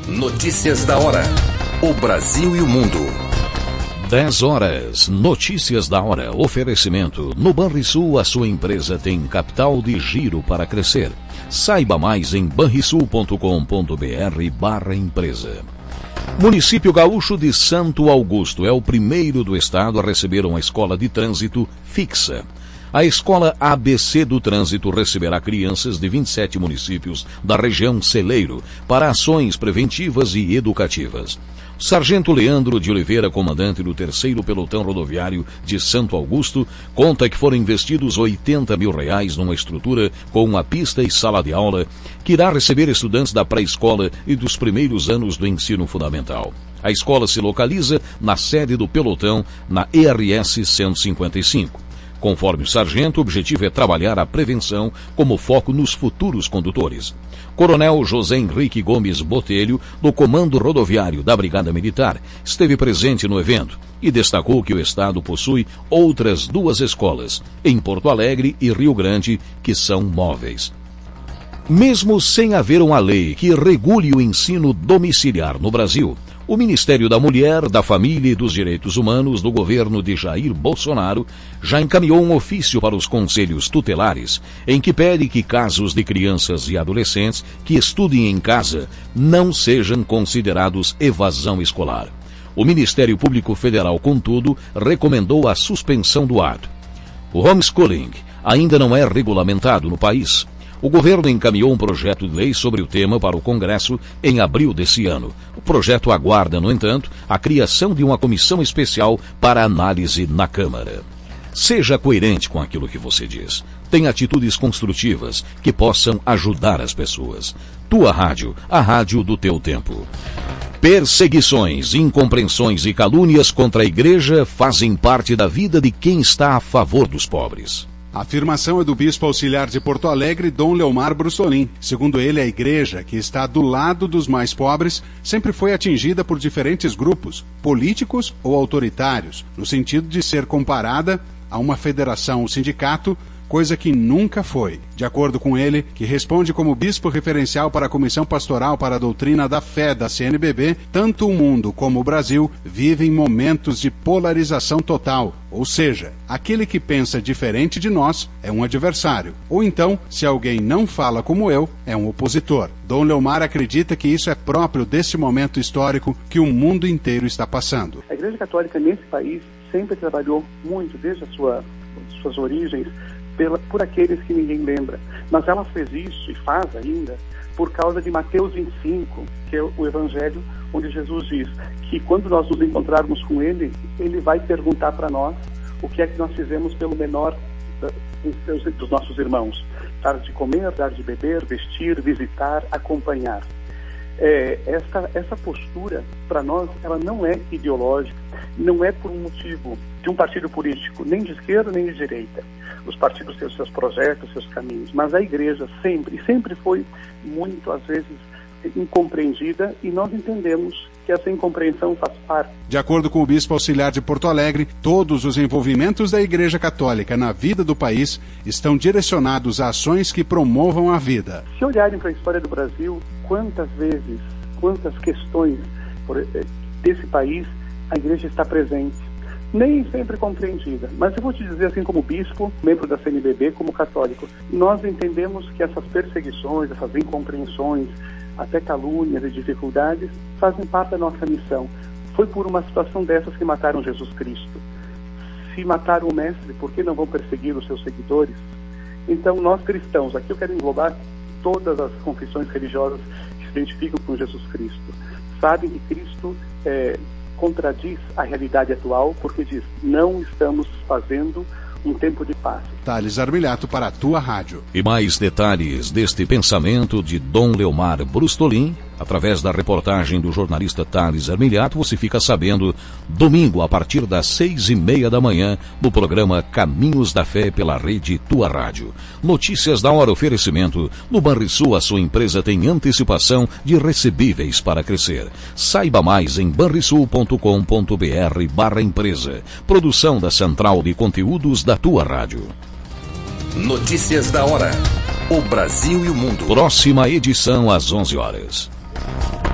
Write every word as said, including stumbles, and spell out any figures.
Notícias da hora. O Brasil e o mundo. dez horas. Notícias da hora. Oferecimento. No Banrisul, a sua empresa tem capital de giro para crescer. Saiba mais em banrisul ponto com ponto br barra empresa. Município gaúcho de Santo Augusto é o primeiro do estado a receber uma escola de trânsito fixa. A escola A B C do Trânsito receberá crianças de vinte e sete municípios da região celeiro para ações preventivas e educativas. Sargento Leandro de Oliveira, comandante do terceiro Pelotão Rodoviário de Santo Augusto, conta que foram investidos oitenta mil reais numa estrutura com uma pista e sala de aula que irá receber estudantes da pré-escola e dos primeiros anos do ensino fundamental. A escola se localiza na sede do pelotão, na E R S cento e cinquenta e cinco. Conforme o sargento, o objetivo é trabalhar a prevenção como foco nos futuros condutores. Coronel José Henrique Gomes Botelho, do Comando Rodoviário da Brigada Militar, esteve presente no evento e destacou que o Estado possui outras duas escolas, em Porto Alegre e Rio Grande, que são móveis. Mesmo sem haver uma lei que regule o ensino domiciliar no Brasil, o Ministério da Mulher, da Família e dos Direitos Humanos do governo de Jair Bolsonaro já encaminhou um ofício para os conselhos tutelares em que pede que casos de crianças e adolescentes que estudem em casa não sejam considerados evasão escolar. O Ministério Público Federal, contudo, recomendou a suspensão do ato. O homeschooling ainda não é regulamentado no país. O governo encaminhou um projeto de lei sobre o tema para o Congresso em abril desse ano. O projeto aguarda, no entanto, a criação de uma comissão especial para análise na Câmara. Seja coerente com aquilo que você diz. Tenha atitudes construtivas que possam ajudar as pessoas. Tua rádio, a rádio do teu tempo. Perseguições, incompreensões e calúnias contra a igreja fazem parte da vida de quem está a favor dos pobres. A afirmação é do bispo auxiliar de Porto Alegre, Dom Leomar Brustolin. Segundo ele, a igreja, que está do lado dos mais pobres, sempre foi atingida por diferentes grupos, políticos ou autoritários, no sentido de ser comparada a uma federação ou sindicato, coisa que nunca foi. De acordo com ele, que responde como bispo referencial para a Comissão Pastoral para a Doutrina da Fé da C N B B, tanto o mundo como o Brasil vivem momentos de polarização total, ou seja, aquele que pensa diferente de nós é um adversário, ou então, se alguém não fala como eu, é um opositor. Dom Leomar acredita que isso é próprio desse momento histórico que o mundo inteiro está passando. A Igreja Católica nesse país sempre trabalhou muito, desde a sua, suas origens, Pela, por aqueles que ninguém lembra. Mas ela fez isso e faz ainda por causa de Mateus vinte e cinco, que é o evangelho onde Jesus diz que quando nós nos encontrarmos com ele, ele vai perguntar para nós o que é que nós fizemos pelo menor dos nossos irmãos. Dar de comer, dar de beber, vestir, visitar, acompanhar. É, essa, essa postura, para nós, ela não é ideológica, não é por um motivo de um partido político, nem de esquerda nem de direita. Os partidos têm os seus projetos, seus caminhos, mas a igreja sempre, e sempre foi muito, às vezes, incompreendida, e nós entendemos que essa incompreensão faz parte. De acordo com o bispo auxiliar de Porto Alegre, todos os envolvimentos da Igreja Católica na vida do país estão direcionados a ações que promovam a vida. Se olharem para a história do Brasil, quantas vezes, quantas questões por, desse país a igreja está presente. Nem sempre compreendida, mas eu vou te dizer assim como bispo, membro da C N B B, como católico, nós entendemos que essas perseguições, essas incompreensões, até calúnias e dificuldades, fazem parte da nossa missão. Foi por uma situação dessas que mataram Jesus Cristo. Se mataram o Mestre, por que não vão perseguir os seus seguidores? Então nós cristãos, aqui eu quero englobar todas as confissões religiosas que se identificam com Jesus Cristo, sabem que Cristo é, contradiz a realidade atual, porque diz, não estamos fazendo um tempo de paz. Thales Armiliato para a tua rádio. E mais detalhes deste pensamento de Dom Leomar Brustolin, através da reportagem do jornalista Thales Armiliato, você fica sabendo domingo a partir das seis e meia da manhã no programa Caminhos da Fé pela rede Tua Rádio. Notícias da hora, oferecimento. No Banrisul, a sua empresa tem antecipação de recebíveis para crescer. Saiba mais em banrisul ponto com ponto br barra empresa. Produção da Central de Conteúdos da Tua Rádio. Notícias da hora. O Brasil e o mundo. Próxima edição às onze horas.